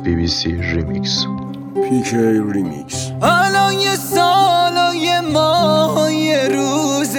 BBC ریمیکس. PK ریمیکس. الان یه سال و یه ماه یه روز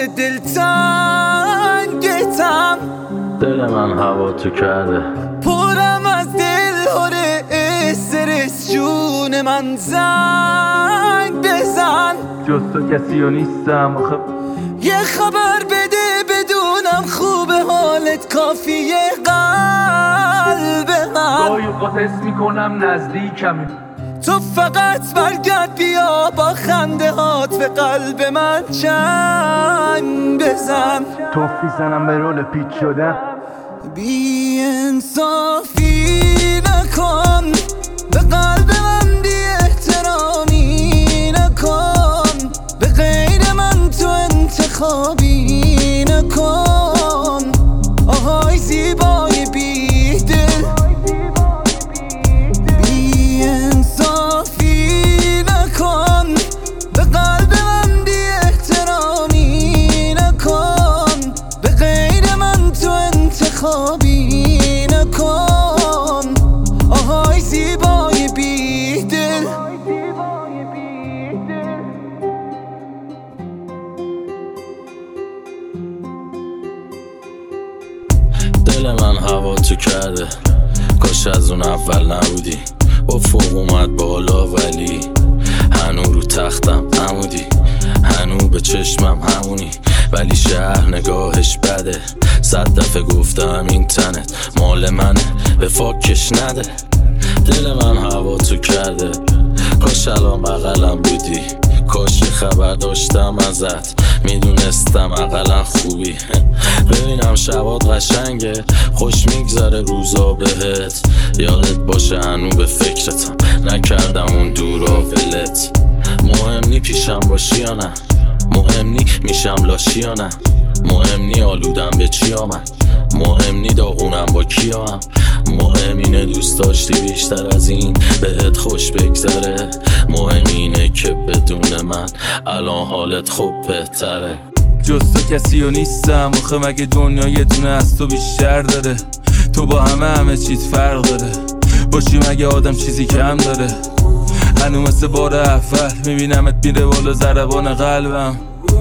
دلتنگتم، دل من هوا تو کرده، پرم از دل هره استرس، جون من زنگ بزن. جز تو کسی و نیستم آخه، یه خبر بده بدونم خوبه حالت، کافیه قلب من. گاهی اوقات حس میکنم نزدیکمی، تو فقط برگرد بیا با خنده هات به قلب من چنگ بزن. توفی زنم به رول پیچ شدم، بی انصافی نکن به قلب من، بی احترامی نکن به غیر من، تو انتخابی نکن. آهای زیبای بی دل، بی انصافی نکن به قلب من، بی احترامی نکن به غیر من، تو انتخابی نکن. آهای زیبای بی دل. دل من هوا تو کرده، کاش از اون اول نبودی. با فوق اومد بالا ولی هنو رو تختم عمودی، هنو به چشمم همونی، ولی شهر نگاهش بده. 100 دفعه گفتم این تنت مال منه، به فاکش نده. دل من هوا تو کرده، کاش الان بغلم بودی، کاش خبر داشتم ازت، میدونستم اقلا خوبی. ببینم شبات قشنگه، خوش میگذره روزا بهت، یادت باشه هنو به فکرتم، نکردم اون دورا ولت. مهم نی پیشم باشی یا نه، مهم نی میشم لاشی یا نه، مهم نی آلودم به چی آمد، مهم نی داغونم با کیام، مهم اینه دوست داشتی بیشتر از این بهت خوش بگذره، مهم اینه که بدون من الان حالت خوب بهتره. جز تو کسی و نیستم آخه، مگه دنیا یه دونه از تو بیشتر داره؟ تو با همه چیز فرق داره، باشی مگه آدم چیزی کم داره؟ هنو مثل بار اول میبینمت میره بالا ضربان قلبم،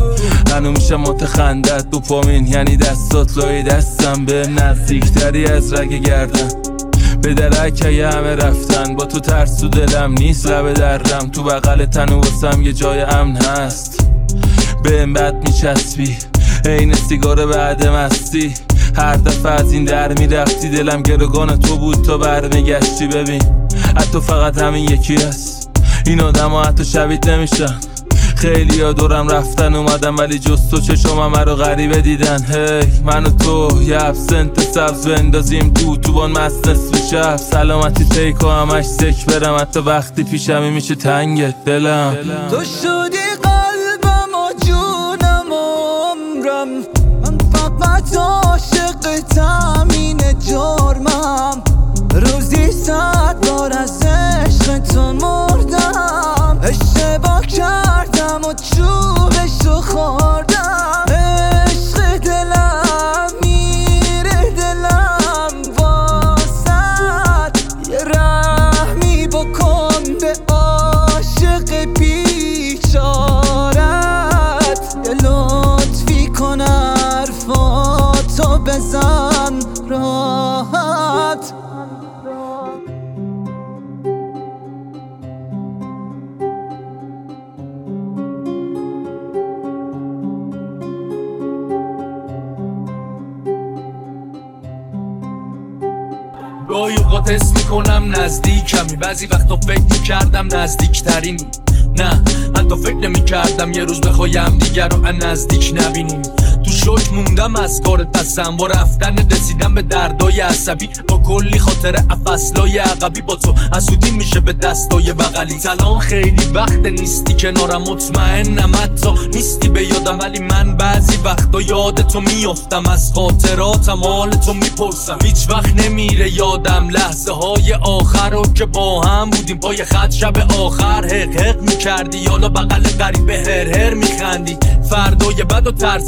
هنو میشم متخندت دوپامین، یعنی دستات لای دستم، به نزدیکتری از رگ گردن، به درک همه رفتن. با تو ترس تو دلم نیست، لب درم تو بغل تنو واسم یه جای امن هست. بهم بد میچسبی عین سیگار بعد مستی، هر دفعه از این در میرفتی دلم گروگان تو بود تا برمیگشتی. ببین حتی فقط همین یکی هست، این آدم ها حتی شبیه نمیشن. خیلی ها دورم رفتن اومدم، ولی جز تو چشم همه رو غریبه دیدن. هی من و تو یه ابسنت سبز بندازیم تو بان مست نصف شب، سلامتی تیکو همش سک برم، حتی وقتی پیشمی میشه تنگ دلم. تو شدی قلبم و جونم و عمرم، من فقط عاشقتم، اینه جرمم. روزی 100 بار از عشق تو مردم، اشتباه کردم و چوبشو خوردم. عشق دلم میره دلم واسد، یه رحمی بکن به عاشق بیچارت، یه لطفی کن حرفاتو بزن راحت. گاهی اوقات حس میکنم نزدیکمی، بعضی وقتا فکر میکردم نزدیکترین، نه حتی فکر نمیکردم یه روز بخوایم دیگر رو نزدیک نبینیم. تو شوک موندم از کارت، پسم با رفتن رسیدم به دردای عصبی، با کلی خاطر فصلای عقبی، با تو حسودی میشه به دستای بغلی. الان خیلی وقت نیستی کنارم، مطمئنم حتی نیستی به یادم، ولی من بعضی وقتا یادتو میافتم، از خاطراتم حالتو میپرسم. هیچ وقت نمیره یادم لحظه های آخر رو که با هم بودیم، پای خط شب آخر حق حق میکردی، حالا بغل غریبه هر هر میخندی. فردای بعدو ترسیدی از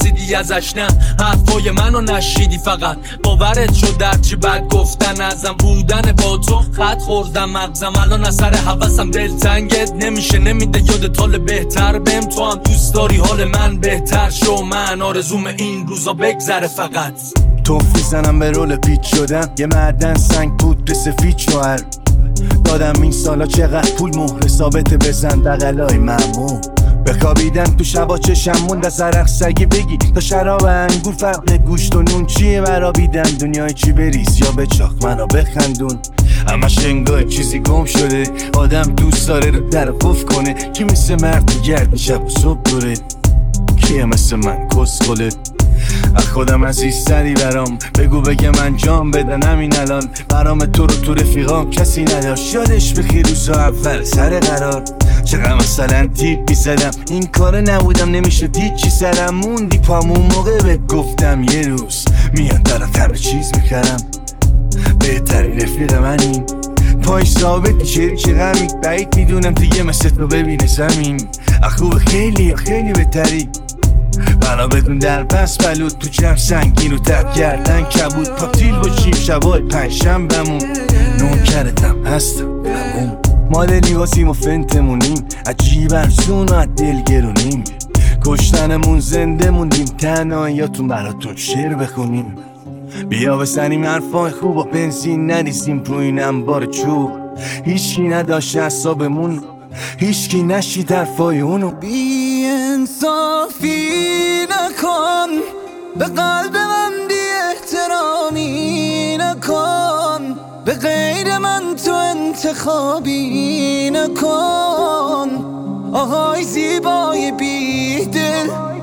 ازش. نه حرفای منو نشیدی، فقط باورت شد درچی بد گفتن ازم. بودن با تو خط خوردم مغزم، الان اثر حواسم دلتنگت نمیشه، نمیده یادت حال بهتر بهم. تو هم دوست داری حال من بهتر شو، من آرزوم این روزا بگذره فقط. توفی زنم به رول پیچ شدم، یه معدن سنگ پودر سفید شوهر دادم. این سالا چقدر پول مهر ثابت بزن بغلای ممنون. بخوابیدم تو شبا چشم موند از عرق سگی بگی تا شراب انگور فرق گوشت و نون چیه برابیدم. دنیای چی بریز یا به چاق منو بخندون، همش انگاه چیزی گم شده. آدم دوست داره رو در قفل کنه، کی مثل مرد گرد شب و صبح دوره، کیه مثل من کسخله. از خودم عزیزتری برام بگو بگم انجام بدن همین الان. برام تو رو تو رفیقام کسی نداشت، یادش بخیر روزا اول سر قرار. چقدر مثلا تیپ میزدم این کار نبودم، نمیشه هیچی سرم موندی پامون موقع بهت گفتم یه روز میان طرف همه چیز میخرم. بهترین رفیق منی پای ثابت چه غمی، بعید میدونم دیگه مثل تو ببینه زمین. خوب خیلی خیلی بهتری، بنا بدون در پس بلود تو جمع سنگین رو تب کردن کبود. پاپتیل باشیم شبای پنجشنبه‌مون، نوکرتم هستم همون. مال لیواسیم و فنتمونیم، عجیب ارزون و از دل گرونیم. کشتنمون زنده موندیم، تنهاییاتون براتون شعر بخونیم. بیا بزنیم حرفای خوب و بنزین نریزیم رو این انبار چوب. هیچکی نداشت اعصابمون، هیچکی نشید حرفای اونو. بی انصافی نکن، به قلب من بی احترامی نکن، به غیر من تو انتخابی نکن. آهای زیبای بی دل،